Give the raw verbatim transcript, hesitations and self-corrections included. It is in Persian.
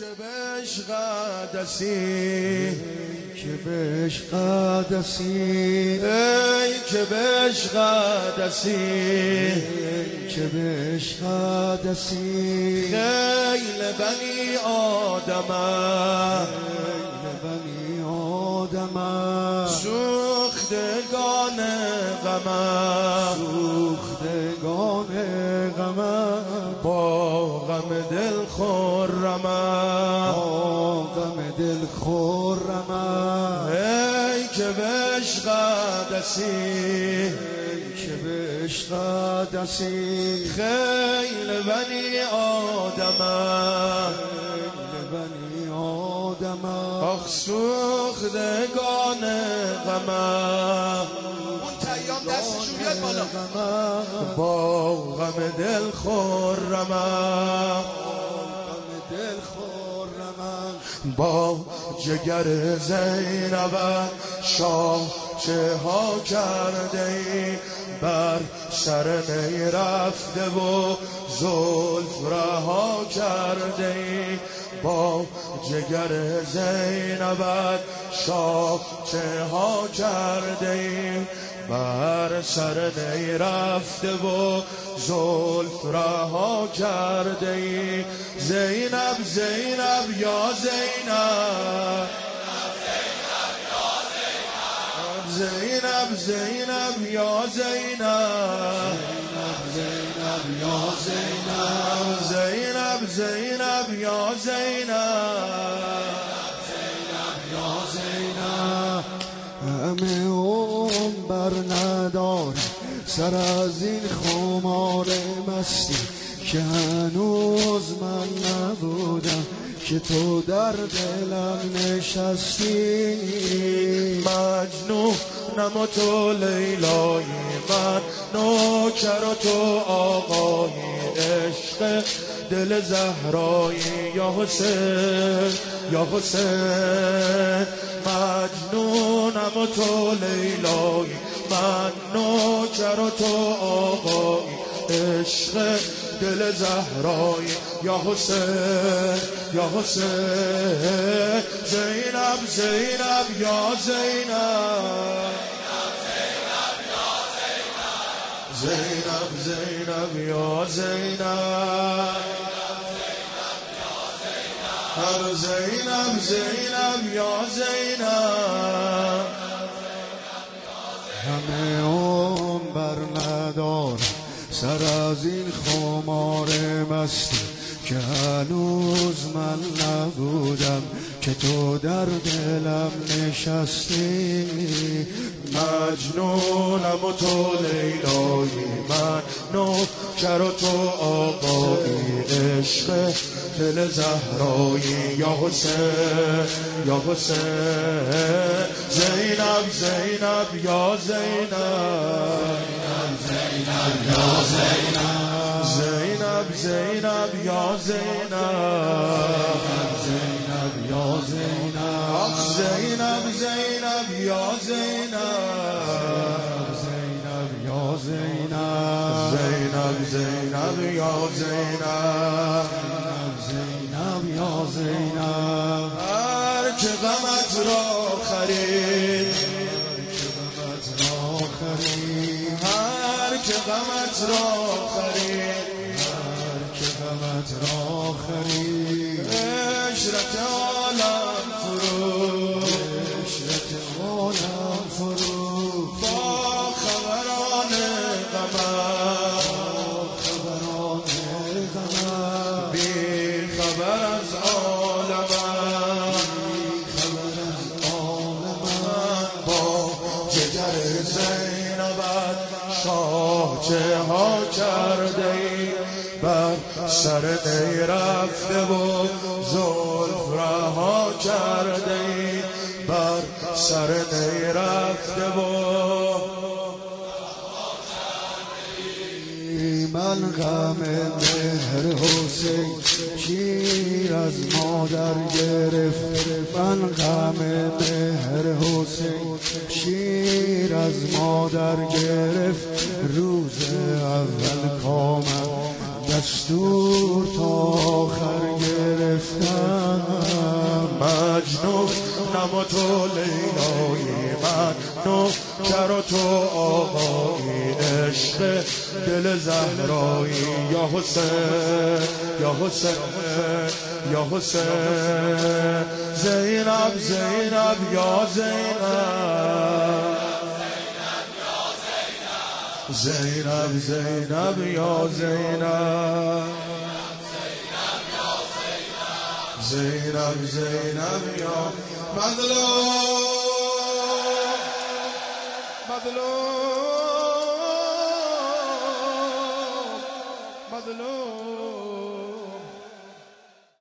که به عشق دستی، که به عشق دستی، ای که به عشق دستی، که به عشق دستی. خیل بنی آدم، خیل بنی آدم، سوختگان غم، سوختگان غم، با غم دل خرم، با غم دل خرم. ای که به عشق دستی، که به عشق دستی. خیل بنی آدم، خیل بنی آدم، آخ سوختگان غم، اون تیام دستشو بیاد بالا، با غم دل خرم، غم دل خرم. با جگر زینب شاه چه ها کرده ای، بر سر نی رفته و زلف رها کرده ای. با جگر زینب شاه چه ها کرده ای، بر سر نی رفته و زلف رها کرده ای. زینب زینب یا زینب، زینب زینب یا زینب، زینب یا زینب، زینب زینب یا زینب، زینب یا زینب. همه اون بر نداره سر از این خمار مستی، که هنوز من نبودم که تو در دلم نشستی. مجنونم و تو لیلای من، نوکر و تو آقای عشق دل زهرایی. یا حسین یا حسین، مجنونم و تو لیلای من، نوکر و تو آقای عشق دل زهرایی. یا حسین یا حسین، زینب زینب یا زینب، زینب زینب یا زینب، هر زینب زینب یا زینب. همه اون بر ندارم سر از این خمار مستی، که هنوز من نبودم که تو در دلم نشستی. مجنونم و تو لیلای من، نوکر و تو آقای عشق دل زهرایی. یا حسین یا حسین، زینب زینب یا زینب، زینب یا زینب، زینب زینب یا زینب، زینب یا زینب، آخ زینب زینب یا زینب، زینب یا زینب، زینب زینب یا زینب، زینب یا زینب. هر که غمت را خرید، هر که غمت را خرید، هر که غمت را خرید، عشرت عالم فروخت، عشرت عالم فروخت. با خبران غمت، خبران غمت، بی خبر از عالمت، خبر از عالمت. با جگر زینبت شاه چه ها کرده ای، بر سر نی رفته و زلف رها کرده ای، بر سر نی رفته و من غم مهر حسین شیر از مادر گرفت. من غم مهر حسین شیر از مادر گرفت. روز اول کامم دستور تا آخر گرفتم. مجنون نم تو لیلای من نوکر و تو آقای عشق دل زهرایی یا حسین یا حسین یا حسین زینب زینب یا زینب زینب زینب یا زینب زینب زینب یا مظلوم مظلوم